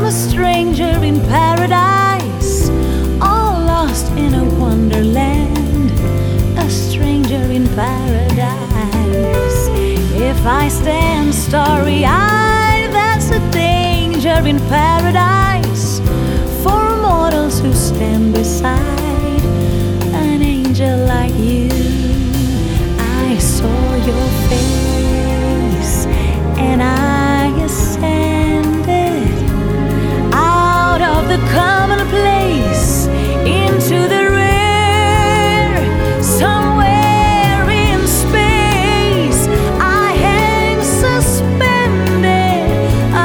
a stranger in paradise, all lost in a wonderland, a stranger in paradise. If I stand starry-eyed, that's a danger in paradise.